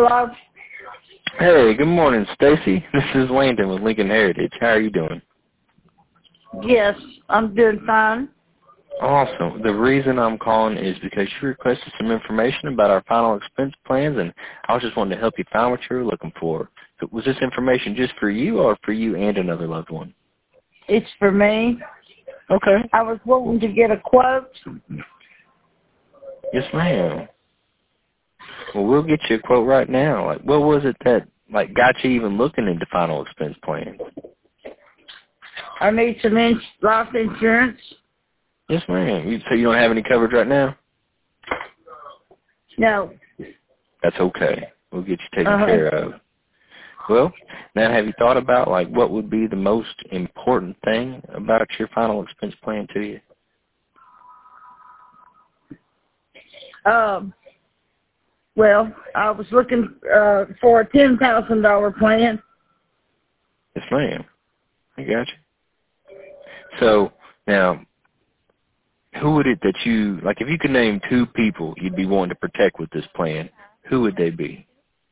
Hello? Hey, good morning, Stacy. This is Landon with Lincoln Heritage. How are you doing? Yes, I'm doing fine. Awesome. The reason I'm calling is because you requested some information about our final expense plans, and I was just wanting to help you find what you were looking for. So was this information just for you or for you and another loved one? It's for me. Okay. I was wanting to get a quote. Yes, ma'am. Well, we'll get you a quote right now. Like, what was it that got you even looking into final expense plans? I need some life insurance. Yes, ma'am. So you don't have any coverage right now? No. That's okay. We'll get you taken care of. Well, now have you thought about what would be the most important thing about your final expense plan to you? Well, I was looking for a $10,000 plan. Yes, ma'am. I got you. So now, who would it that you if you could name two people you'd be wanting to protect with this plan? Who would they be?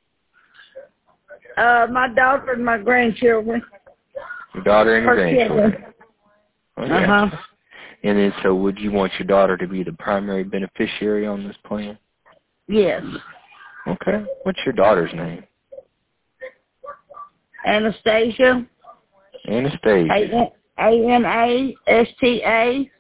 My daughter and my grandchildren. Your daughter and your grandchildren. Children. I got you. And then, so would you want your daughter to be the primary beneficiary on this plan? Yes. Okay. What's your daughter's name? Anastasia. Anastasia. Anastacia.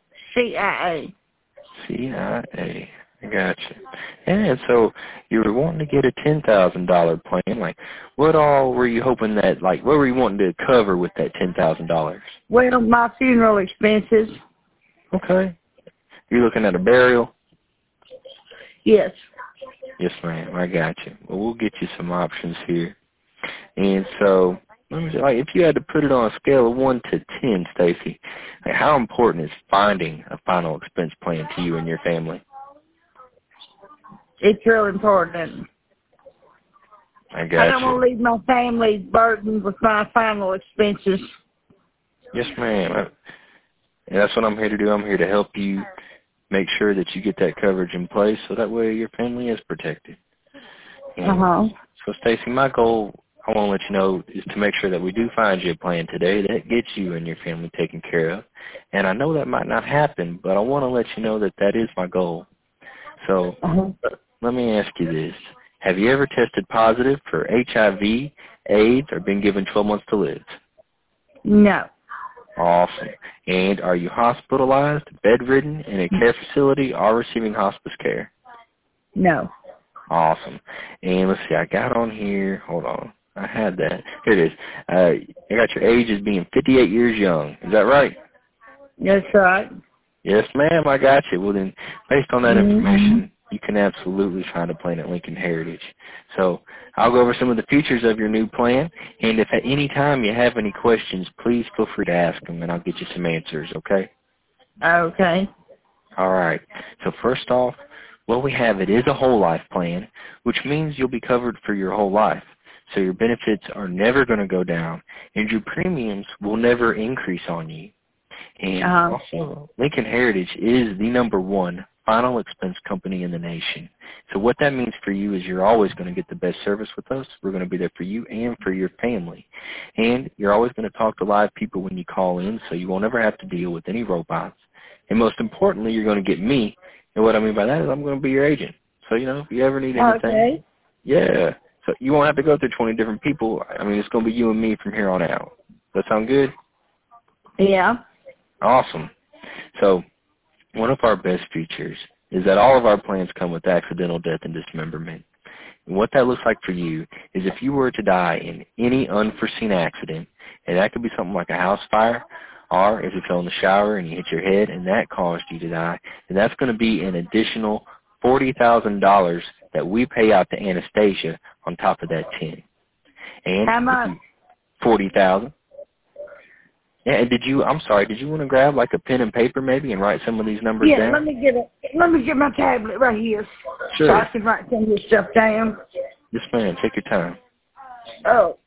CIA. I got you. And so you were wanting to get a $10,000 plan. What all were you hoping that, what were you wanting to cover with that $10,000? Well, my funeral expenses. Okay. You're looking at a burial? Yes. Yes, ma'am. I got you. Well, we'll get you some options here. And so, let me see, if you had to put it on a scale of 1 to 10, Stacy, how important is finding a final expense plan to you and your family? It's real important. I got you. I don't want to leave my family burdened with my final expenses. Yes, ma'am. And that's what I'm here to do. I'm here to help you make sure that you get that coverage in place so that way your family is protected. So, Stacy, my goal, I want to let you know, is to make sure that we do find you a plan today that gets you and your family taken care of. And I know that might not happen, but I want to let you know that that is my goal. So let me ask you this. Have you ever tested positive for HIV, AIDS, or been given 12 months to live? No. Awesome. And are you hospitalized, bedridden, in a care facility, or receiving hospice care? No. Awesome. And let's see, I got on here, hold on, I had that. Here it is. I got your age as being 58 years young. Is that right? That's right. Yes, ma'am, I got you. Well, then, based on that information, you can absolutely find a plan at Lincoln Heritage. So I'll go over some of the features of your new plan, and if at any time you have any questions, please feel free to ask them, and I'll get you some answers, okay? Okay. All right. So first off, what we have, it is a whole life plan, which means you'll be covered for your whole life. So your benefits are never going to go down, and your premiums will never increase on you. And also, Lincoln Heritage is the #1 final expense company in the nation. So what that means for you is you're always going to get the best service with us. We're going to be there for you and for your family. And you're always going to talk to live people when you call in, so you won't ever have to deal with any robots. And most importantly, you're going to get me. And what I mean by that is I'm going to be your agent. So, if you ever need anything. Yeah. So you won't have to go through 20 different people. I mean, it's going to be you and me from here on out. Does that sound good? Yeah. Awesome. So one of our best features is that all of our plans come with accidental death and dismemberment. And what that looks like for you is if you were to die in any unforeseen accident, and that could be something like a house fire, or if you fell in the shower and you hit your head and that caused you to die, and that's going to be an additional $40,000 that we pay out to Anastasia on top of that 10. And how much? $40,000. Yeah, and did you want to grab a pen and paper maybe and write some of these numbers down? Yeah, let me get my tablet right here. Sure. So I can write some of this stuff down. Yes, ma'am. Take your time. Oh.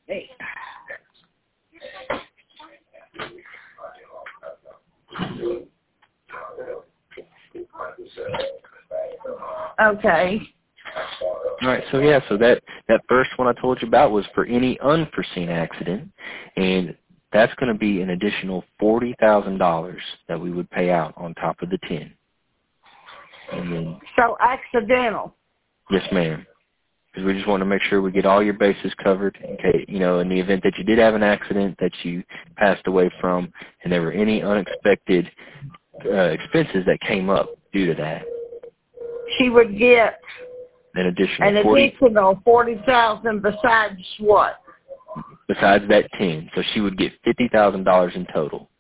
Okay. All right, so yeah, so that That first one I told you about was for any unforeseen accident, and that's going to be an additional $40,000 that we would pay out on top of the 10. And then, So accidental. yes, ma'am. Because we just want to make sure we get all your bases covered in case, in the event that you did have an accident that you passed away from, and there were any unexpected expenses that came up due to that. She would get An additional $40,000 besides what? Besides that 10, so she would get $50,000 in total.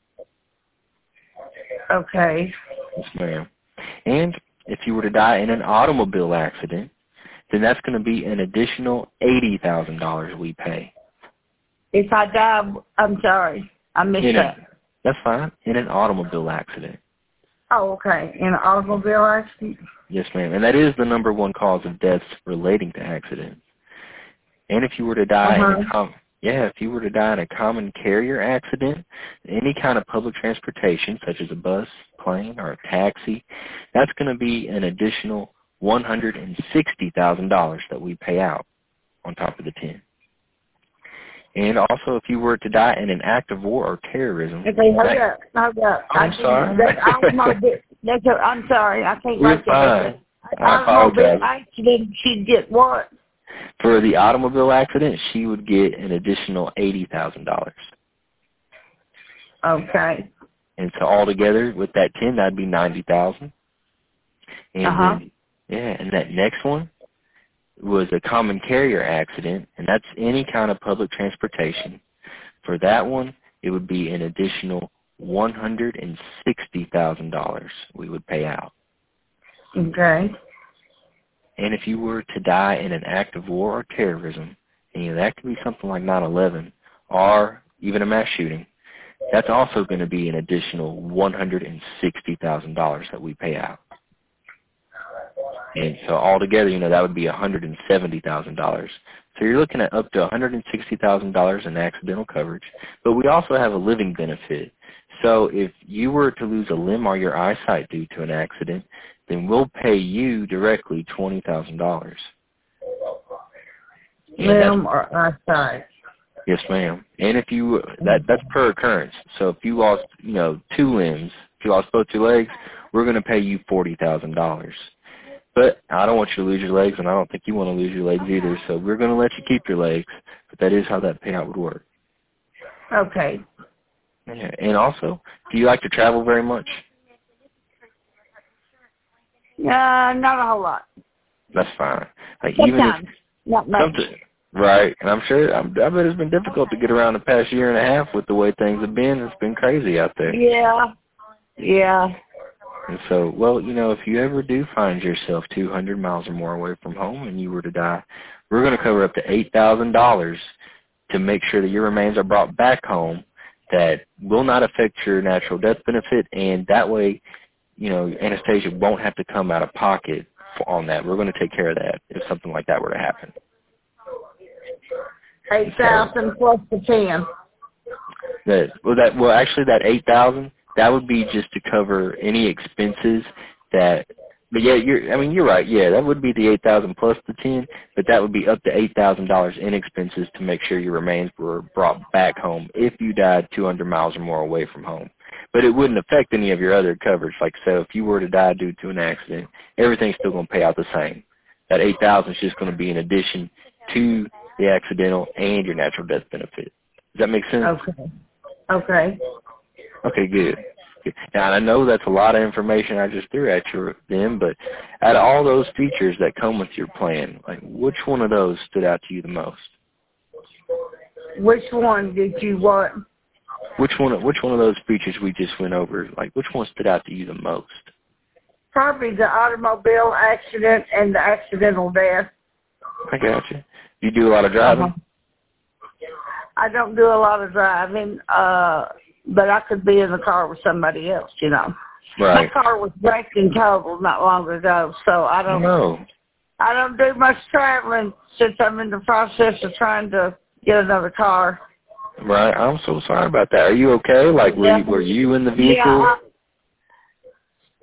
Okay. Yes, ma'am. And if you were to die in an automobile accident, then that's going to be an additional $80,000 we pay. If I die, I'm sorry, I missed that. That's fine. In an automobile accident. Oh, okay. In an automobile accident? Yes, ma'am. And that is the number one cause of deaths relating to accidents. And if you were to die if you were to die in a common carrier accident, any kind of public transportation, such as a bus, plane, or a taxi, that's going to be an additional $160,000 that we pay out on top of the 10. And also, if you were to die in an act of war or terrorism. Okay, hold up. I'm sorry. I'm sorry. I can't You're write that. fine. I apologize. Accident, she'd get what? For the automobile accident, she would get an additional $80,000. Okay. And so altogether, with that 10, that'd be $90,000. And then, and that next one was a common carrier accident, and that's any kind of public transportation. For that one, it would be an additional $160,000 we would pay out. Okay. And if you were to die in an act of war or terrorism, and that could be something like 9/11 or even a mass shooting, that's also going to be an additional $160,000 that we pay out. And so altogether, that would be $170,000. So you're looking at up to $160,000 in accidental coverage. But we also have a living benefit. So if you were to lose a limb or your eyesight due to an accident, then we'll pay you directly $20,000. Limb or eyesight. Yes, ma'am. And if you that's per occurrence. So if you lost, 2 limbs, if you lost both your legs, we're going to pay you $40,000. But I don't want you to lose your legs, and I don't think you want to lose your legs either. So we're going to let you keep your legs. But that is how that payout would work. Okay. Yeah. And also, do you like to travel very much? Not a whole lot. That's fine. Like Sometimes. Not much. Right. And I bet it's been difficult to get around the past year and a half with the way things have been. It's been crazy out there. Yeah. And so, if you ever do find yourself 200 miles or more away from home and you were to die, we're going to cover up to $8,000 to make sure that your remains are brought back home. That will not affect your natural death benefit, and that way, Anastasia won't have to come out of pocket on that. We're going to take care of that if something like that were to happen. 8,000 plus the 10. Actually, that 8,000, that would be just to cover any expenses that. But yeah, you're right. Yeah, that would be the 8,000 plus the 10, but that would be up to $8,000 in expenses to make sure your remains were brought back home if you died 200 miles or more away from home. But it wouldn't affect any of your other coverage. Like, so if you were to die due to an accident, everything's still going to pay out the same. That 8,000 is just going to be in addition to the accidental and your natural death benefit. Does that make sense? Okay. Okay, good. Now, I know that's a lot of information I just threw at you then, but out of all those features that come with your plan, like which one of those stood out to you the most? Which one did you want? Which one of those features we just went over, like which one stood out to you the most? Probably the automobile accident and the accidental death. I got you. You do a lot of driving? I don't do a lot of driving, but I could be in the car with somebody else, Right. My car was wrecked and totaled not long ago, so I don't do much traveling since I'm in the process of trying to get another car. Right. I'm so sorry about that. Are you okay? Like, were you in the vehicle? Yeah.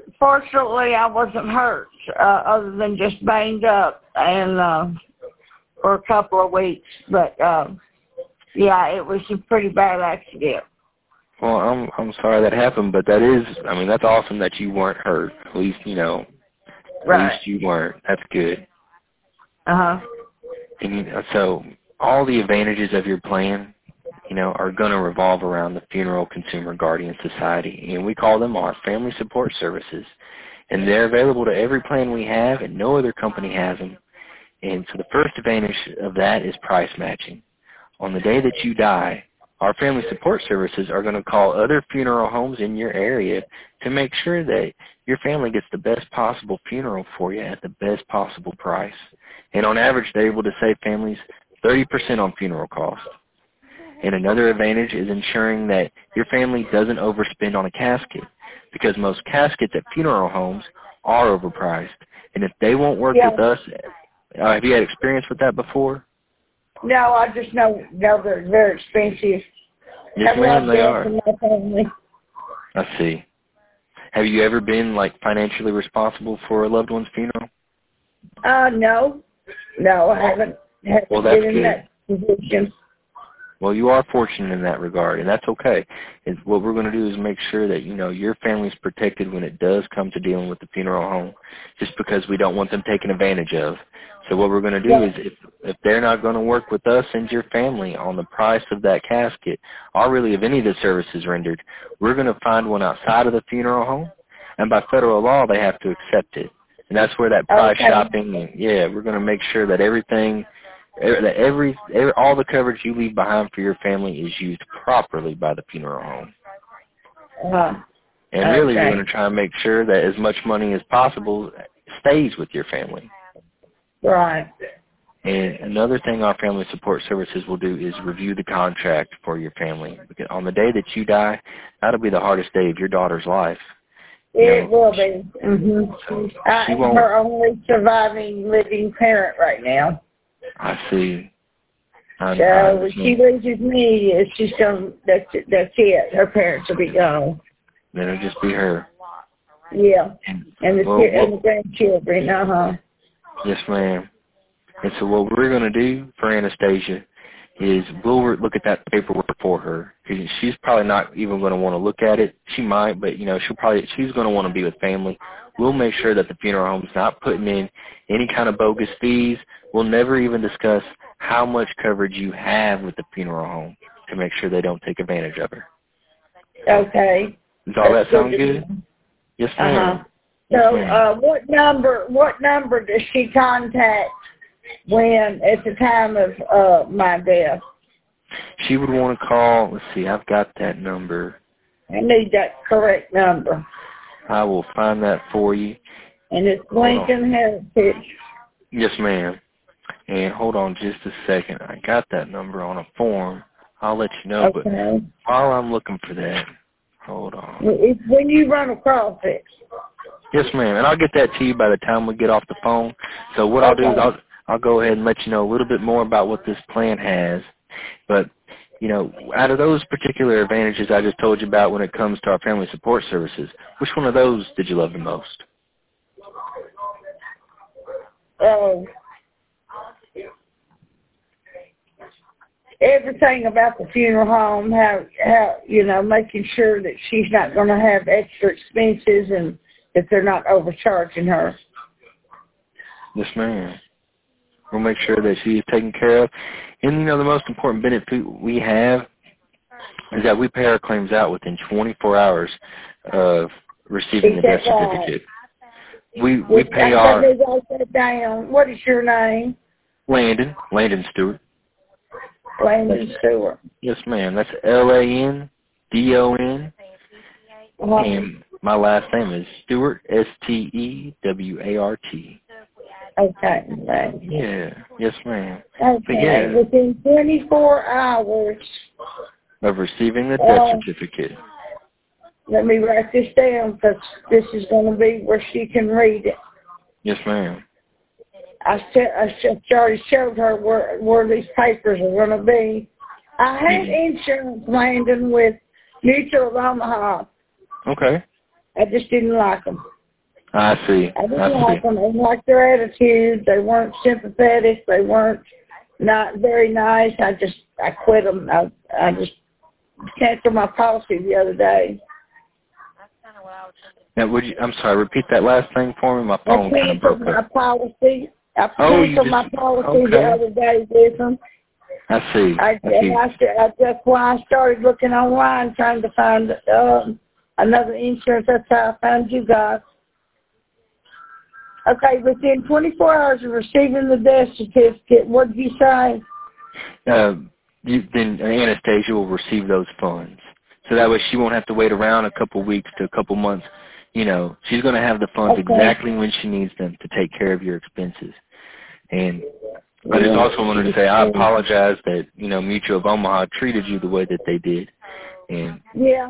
Fortunately, I wasn't hurt, other than just banged up, and for a couple of weeks. But, yeah, it was a pretty bad accident. Well, I'm sorry that happened, but that is, I mean, that's awesome that you weren't hurt. At least, you know, at least you weren't. That's good. Uh-huh. And so all the advantages of your plan, you know, are going to revolve around the Funeral Consumer Guardian Society, and we call them our family support services. And they're available to every plan we have, and no other company has them. And so the first advantage of that is price matching. On the day that you die, our family support services are going to call other funeral homes in your area to make sure that your family gets the best possible funeral for you at the best possible price. And on average, they're able to save families 30% on funeral costs. And another advantage is ensuring that your family doesn't overspend on a casket, because most caskets at funeral homes are overpriced. And if they won't work with us, have you had experience with that before? No, I just know they're very expensive. Yes, ma'am, they are. I see. Have you ever been, like, financially responsible for a loved one's funeral? No. No, I haven't well, that's been in that position. Well, you are fortunate in that regard, and that's okay. And what we're going to do is make sure that, you know, your family's protected when it does come to dealing with the funeral home, just because we don't want them taken advantage of. So what we're going to do is if they're not going to work with us and your family on the price of that casket, or really of any of the services rendered, we're going to find one outside of the funeral home, and by federal law, they have to accept it. And that's where that price shopping, and we're going to make sure that everything, that all the coverage you leave behind for your family is used properly by the funeral home. And really, we're going to try and make sure that as much money as possible stays with your family. Right. And another thing our family support services will do is review the contract for your family. Because on the day that you die, that'll be the hardest day of your daughter's life. It will be. Mm-hmm. So I'm her only surviving living parent right now. I see. So she loses me. She's gone. That's it. Her parents will be gone. Then it'll just be her. Yeah. And the grandchildren. Yes, ma'am. And so what we're going to do for Anastasia is we'll look at that paperwork for her. She's probably not even going to want to look at it. She might, but, you know, she's going to want to be with family. We'll make sure that the funeral home's not putting in any kind of bogus fees. We'll never even discuss how much coverage you have with the funeral home to make sure they don't take advantage of her. Okay. Does all that sound good? Yes, ma'am. So, what number does she contact when at the time of my death? She would want to call. Let's see, I've got that number. I need that correct number. I will find that for you. And it's Lincoln Heritage. Yes, ma'am. And hold on just a second. I got that number on a form. I'll let you know. Okay. But while I'm looking for that, hold on. It's when you run across it. Yes, ma'am. And I'll get that to you by the time we get off the phone. So what I'll do is I'll go ahead and let you know a little bit more about what this plan has. But, you know, out of those particular advantages I just told you about when it comes to our family support services, which one of those did you love the most? Everything about the funeral home, how you know, making sure that she's not going to have extra expenses and that they're not overcharging her. Yes, ma'am. We'll make sure that she's taken care of. And, you know, the most important benefit we have is that we pay our claims out within 24 hours of receiving the death certificate. We pay our... What is your name? Landon Stewart. Landon Stewart. Yes, ma'am. That's Landon. And my last name is Stewart, Stewart. Okay. Yeah. Yes, ma'am. Okay. Within 24 hours of receiving the death certificate. Let me write this down because this is going to be where she can read it. Yes, ma'am. I already showed her where these papers are going to be. I had insurance, Landon, with Mutual of Omaha. Okay. I just didn't like them. I see. I didn't like them. I didn't like their attitude. They weren't sympathetic. They weren't not very nice. I quit them. I just canceled my policy the other day. Now, I'm sorry, repeat that last thing for me. My phone kind of broke up. I canceled my policy the other day with them. I see. That's why I started looking online trying to find another insurance. That's how I found you guys. Okay, within 24 hours of receiving the death certificate, what did you say? Then Anastasia will receive those funds. So that way she won't have to wait around a couple weeks to a couple months. You know, she's going to have the funds exactly when she needs them to take care of your expenses. And I just also wanted to say I apologize that, you know, Mutual of Omaha treated you the way that they did. And yeah.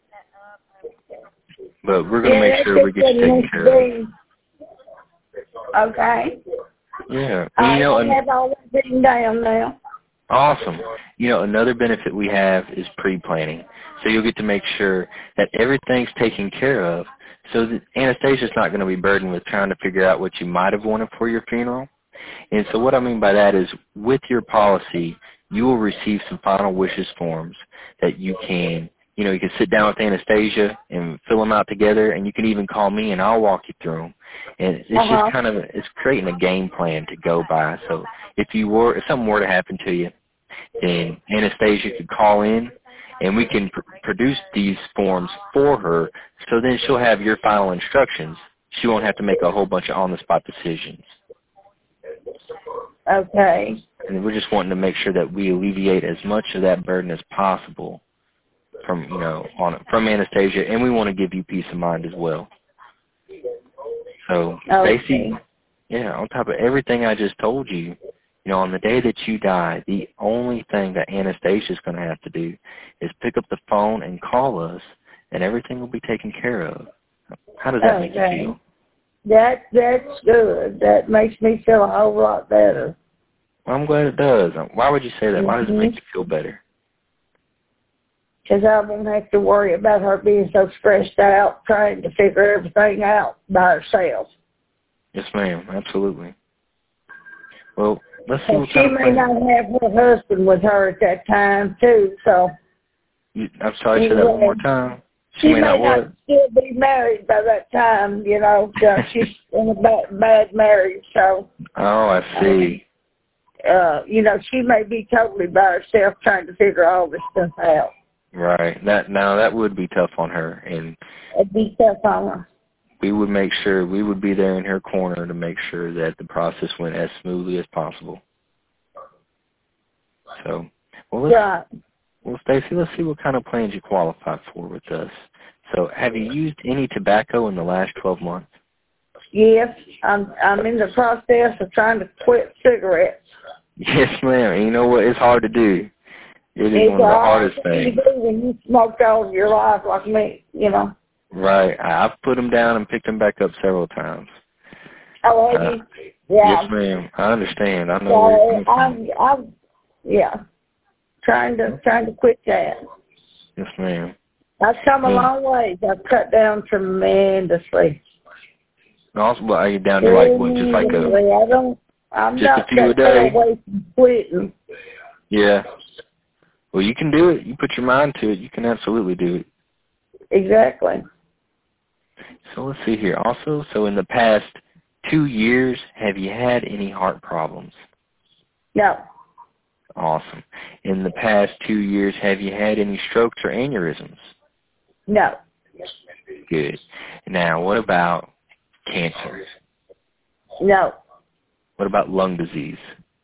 But we're going to make sure we get you taken care of. Okay. Yeah. I have all that written down now. Awesome. You know, another benefit we have is pre-planning. So you'll get to make sure that everything's taken care of so that Anastasia's not going to be burdened with trying to figure out what you might have wanted for your funeral. And so what I mean by that is with your policy, you will receive some final wishes forms that you can, you know, you can sit down with Anastasia and fill them out together, and you can even call me and I'll walk you through them. And it's just kind of, it's creating a game plan to go by. So if something were to happen to you, then Anastasia could call in and we can produce these forms for her, so then she'll have your final instructions. She won't have to make a whole bunch of on-the-spot decisions. Okay. And we're just wanting to make sure that we alleviate as much of that burden as possible from, you know, from Anastasia, and we want to give you peace of mind as well. So, Stacey, on top of everything I just told you, you know, on the day that you die, the only thing that Anastasia's going to have to do is pick up the phone and call us, and everything will be taken care of. How does that make you feel? That's good. That makes me feel a whole lot better. Well, I'm glad it does. Why would you say that? Why does it make you feel better? Because I won't have to worry about her being so stressed out trying to figure everything out by herself. Yes, ma'am. Absolutely. Well, let's see what she may not have her husband with her at that time, too, so... I'm sorry, say that one more time. She may not still be married by that time, you know. She's in a bad marriage, so... Oh, I see. You know, she may be totally by herself trying to figure all this stuff out. Right. That would be tough on her, and it'd be tough on her. We would make sure we would be there in her corner to make sure that the process went as smoothly as possible. So, well, Stacey, let's see what kind of plans you qualify for with us. So, have you used any tobacco in the last 12 months? Yes, I'm in the process of trying to quit cigarettes. Yes, ma'am. And you know what? It's hard to do. It is one of the hardest things. You do when you smoked all of your life like me, you know. Right. I've put them down and picked them back up several times. Oh, have you? Yeah. Yes, ma'am. I understand. I know where you're coming from. I'm trying to quit that. Yes, ma'am. I've come a long ways. I've cut down tremendously. Also, are you down to like what? Just like I'm just not a few a day. Away from quitting. Yeah. Well, you can do it. You put your mind to it. You can absolutely do it. Exactly. So let's see here. Also, so in the past 2 years, have you had any heart problems? No. Awesome. In the past 2 years, have you had any strokes or aneurysms? No. Good. Now, what about cancer? No. What about lung disease?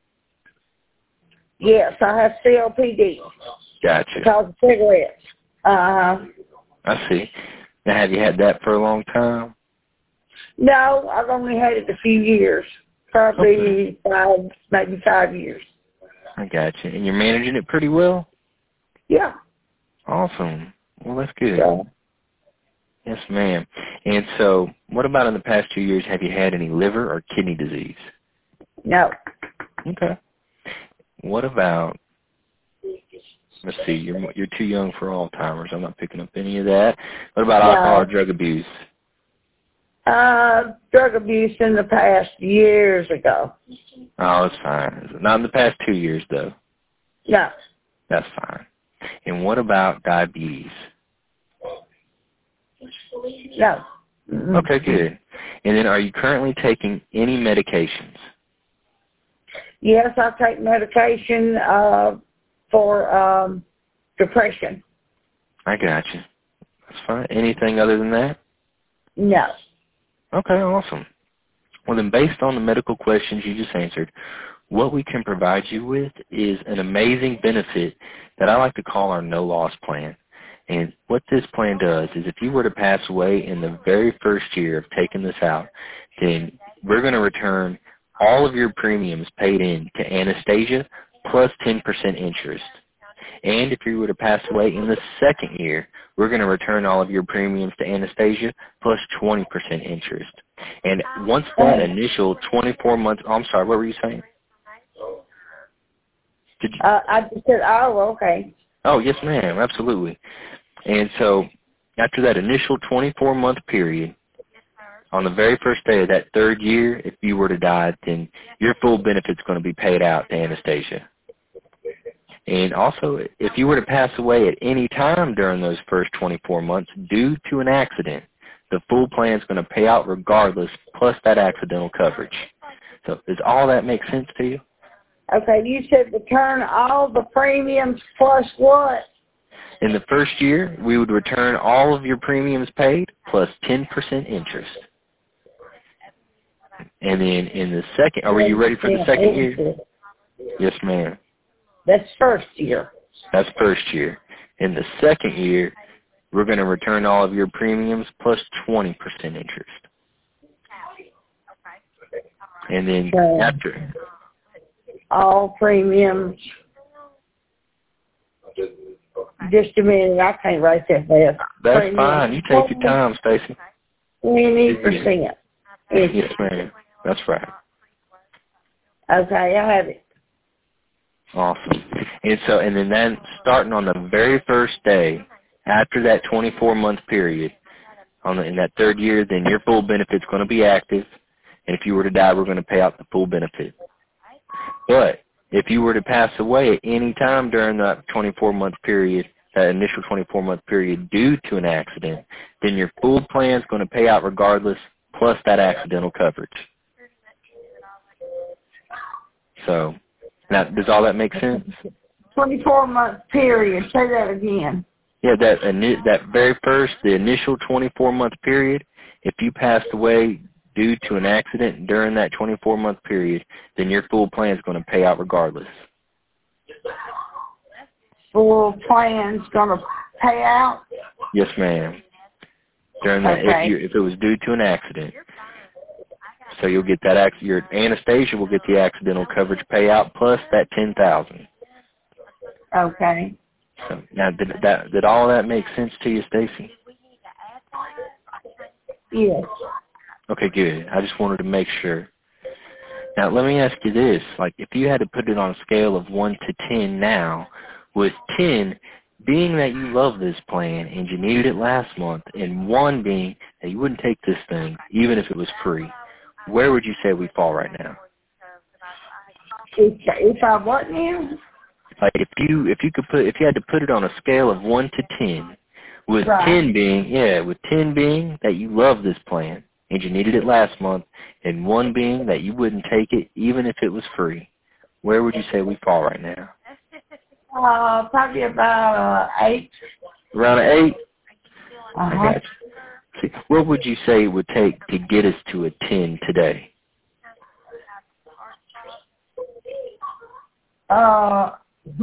Yes, I have COPD. Gotcha. Because of cigarettes. I see. Now, have you had that for a long time? No, I've only had it a few years. Probably maybe 5 years. I gotcha. And you're managing it pretty well? Yeah. Awesome. Well, that's good. Yeah. Yes, ma'am. And so, what about in the past 2 years, have you had any liver or kidney disease? No. Okay. What about, let's see, you're too young for Alzheimer's. I'm not picking up any of that. What about alcohol or drug abuse? Drug abuse in the past years ago. Oh, it's fine. Not in the past 2 years, though. No. That's fine. And what about diabetes? No. Okay, good. And then are you currently taking any medications? Yes, I take medication for depression. I got you. That's fine. Anything other than that? No. Okay, awesome. Well, then based on the medical questions you just answered, what we can provide you with is an amazing benefit that I like to call our no-loss plan. And what this plan does is if you were to pass away in the very first year of taking this out, then we're going to return all of your premiums paid in to Anastasia plus 10% interest. And if you were to pass away in the second year, we're going to return all of your premiums to Anastasia plus 20% interest. And once that initial 24 months, I'm sorry, what were you saying? Did you? I just said, oh, okay. Oh, yes, ma'am, absolutely. And so after that initial 24-month period, on the very first day of that third year, if you were to die, then your full benefit's going to be paid out to Anastasia. And also, if you were to pass away at any time during those first 24 months due to an accident, the full plan is going to pay out regardless, plus that accidental coverage. So does all that make sense to you? Okay, you said return all the premiums plus what? In the first year, we would return all of your premiums paid plus 10% interest. And then in the second, are you ready for the second year? Yes, ma'am. That's first year. That's first year. In the second year, we're going to return all of your premiums plus 20% interest. And then after... all premiums. Just a minute, I can't write that fast. That's premiums. Fine. You take your time, Stacy. 20%. Yes, ma'am. That's right. Okay, I have it. Awesome. And then starting on the very first day after that 24-month period, in that third year, then your full benefit's going to be active. And if you were to die, we're going to pay out the full benefit. But if you were to pass away at any time during that 24-month period, that initial 24-month period due to an accident, then your full plan is going to pay out regardless, plus that accidental coverage. So, now, does all that make sense? 24-month period. Say that again. Yeah, that very first, the initial 24-month period, if you passed away due to an accident during that 24-month period, then your full plan is going to pay out regardless. Full plan's going to pay out? Yes, ma'am. During that, okay. if it was due to an accident. So you'll get that, your Anastasia will get the accidental coverage payout plus that $10,000. Okay. So now, did all that make sense to you, Stacy? Yes. Okay, good. I just wanted to make sure. Now, let me ask you this. Like, if you had to put it on a scale of 1 to 10 now, with 10 being that you love this plan and you needed it last month, and 1 being that you wouldn't take this thing even if it was free, where would you say we fall right now? If I what now? Like, if you had to put it on a scale of 1 to 10, with right. 10 being that you love this plan and you needed it last month, and 1 being that you wouldn't take it even if it was free, where would you say we fall right now? Probably about 8. Around an 8? Uh-huh. I got you. See, what would you say it would take to get us to a 10 today? Well,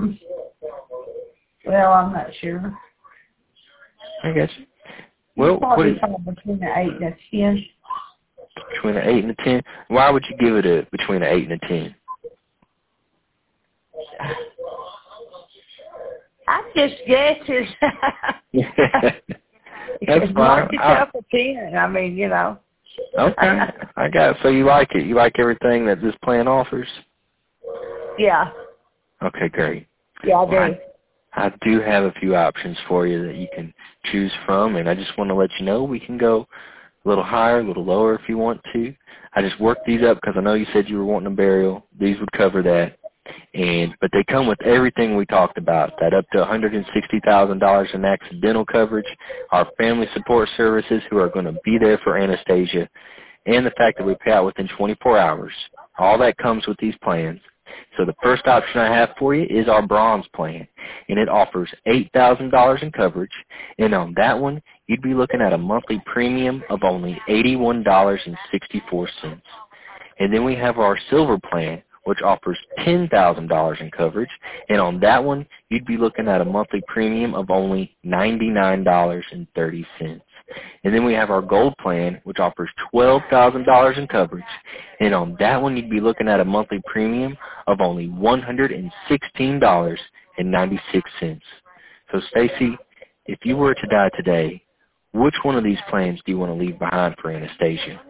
I'm not sure. I got you. Well, probably between the 8 and the 10. Between the 8 and the 10? Why would you give it between the 8 and the 10? I just guess it's... That's fine. It's up a 10. I mean, you know. Okay. I got it. So you like it? You like everything that this plan offers? Yeah. Okay, great. Yeah, I do. I do have a few options for you that you can choose from, and I just want to let you know we can go a little higher, a little lower if you want to. I just worked these up because I know you said you were wanting a burial. These would cover that. But they come with everything we talked about, that up to $160,000 in accidental coverage, our family support services who are going to be there for Anastasia, and the fact that we pay out within 24 hours. All that comes with these plans. So the first option I have for you is our bronze plan, and it offers $8,000 in coverage, and on that one, you'd be looking at a monthly premium of only $81.64. And then we have our silver plan, which offers $10,000 in coverage, and on that one, you'd be looking at a monthly premium of only $99.30. And then we have our gold plan, which offers $12,000 in coverage, and on that one, you'd be looking at a monthly premium of only $116.96. So, Stacy, if you were to die today, which one of these plans do you want to leave behind for Anastasia?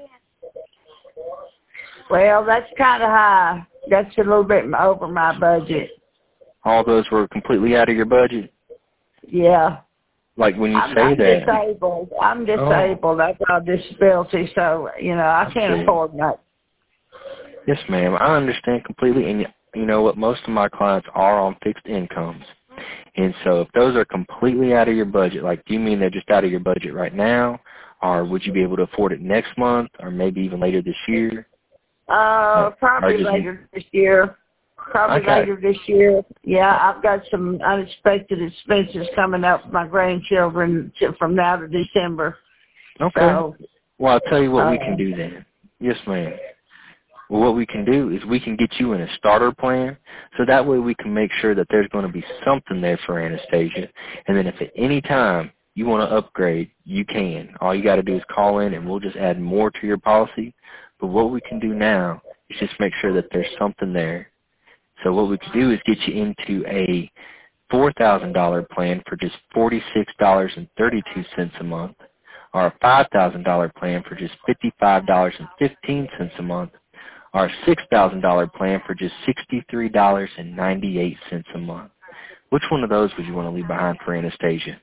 Well, that's kind of high. That's a little bit over my budget. All those were completely out of your budget? Yeah. Like when you I'm that. Disabled. I'm disabled. I've got a disability, so, I can't afford much. Yes, ma'am. I understand completely. And you know what? Most of my clients are on fixed incomes. And so if those are completely out of your budget, like do you mean they're just out of your budget right now? Or would you be able to afford it next month or maybe even later this year? Probably later this year. Later this year. Yeah, I've got some unexpected expenses coming up with my grandchildren from now to December. Okay. So, well, I'll tell you what we can do then. Yes, ma'am. Well, what we can do is we can get you in a starter plan, so that way we can make sure that there's going to be something there for Anastasia. And then if at any time you want to upgrade, you can. All you got to do is call in, and we'll just add more to your policy. But what we can do now is just make sure that there's something there. So what we can do is get you into a $4,000 plan for just $46.32 a month, or a $5,000 plan for just $55.15 a month, or a $6,000 plan for just $63.98 a month. Which one of those would you want to leave behind for Anastasia?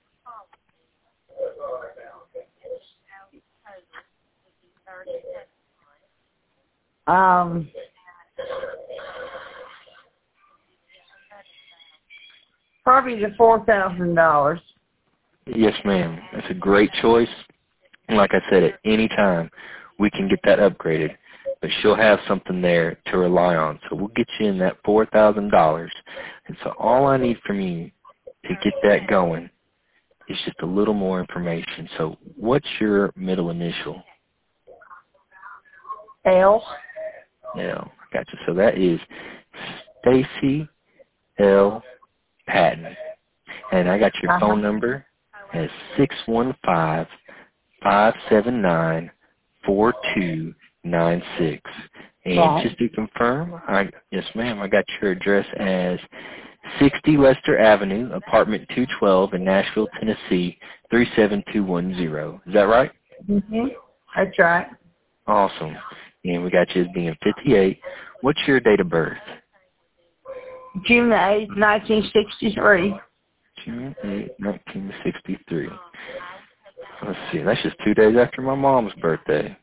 Probably the $4,000. Yes, ma'am. That's a great choice. And like I said, at any time, we can get that upgraded. But she'll have something there to rely on. So we'll get you in that $4,000. And so all I need from you to get that going is just a little more information. So what's your middle initial? L. L. Gotcha. So that is Stacy L. Patton. And I got your phone number as 615-579-4296. And just to confirm, yes, ma'am, I got your address as 60 Lester Avenue, apartment 212 in Nashville, Tennessee, 37210. Is that right? Mm-hmm. That's right. Awesome. And we got you as being 58. What's your date of birth? June 8, 1963. June 8, 1963. Let's see. That's just 2 days after my mom's birthday.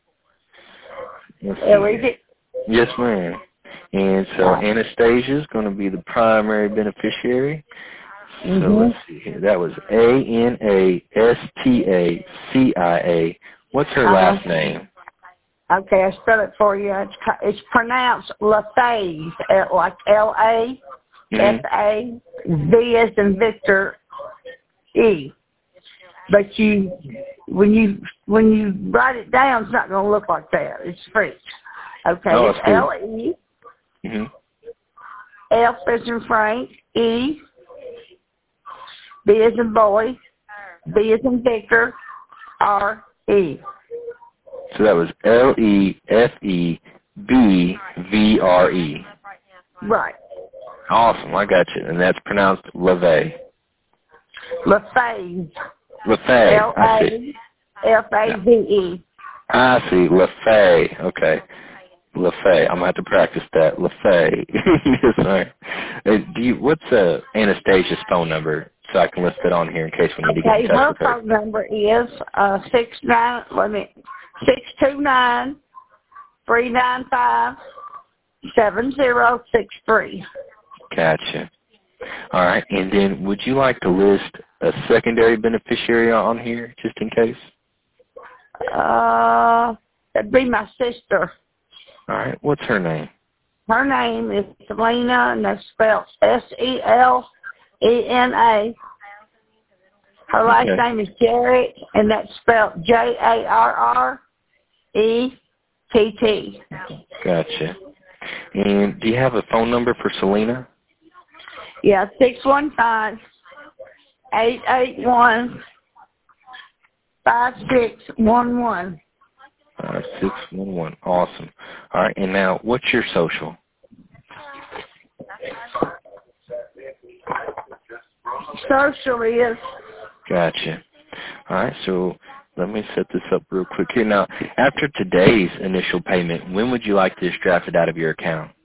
Yes, ma'am. And so Anastasia's going to be the primary beneficiary. So let's see here. That was Anastacia. What's her last name? Okay, I spell it for you. It's pronounced LaFaze, like L-A-F-A, V as in Victor, E. But when you write it down, it's not going to look like that. It's French. Okay, it's L-E, F as in Frank, E, B as in boy, B as in Victor, R-E. So that was L-E-F-E-B-V-R-E. Right. Awesome, I got you. And that's pronounced LaFaze. LaFaze. LaFaze. L-A-F-A-Z-E. I see, LaFaze. Okay. LaFaze. I'm going to have to practice that. LaFaze. Yes, sir. What's Anastasia's phone number so I can list it on here in case we need to get in touch with her? Her phone number is 629-395-7063. Gotcha. All right. And then would you like to list a secondary beneficiary on here, just in case? That'd be my sister. All right. What's her name? Her name is Selena, and that's spelled Selena. Her last name is Jarrett, and that's spelled Jarrett. Gotcha. And do you have a phone number for Selena? Yeah, 615-881-5611. 5611. Awesome. All right. And now, what's your social? Social is. Gotcha. All right. So let me set this up real quick here. Now, after today's initial payment, when would you like this drafted out of your account?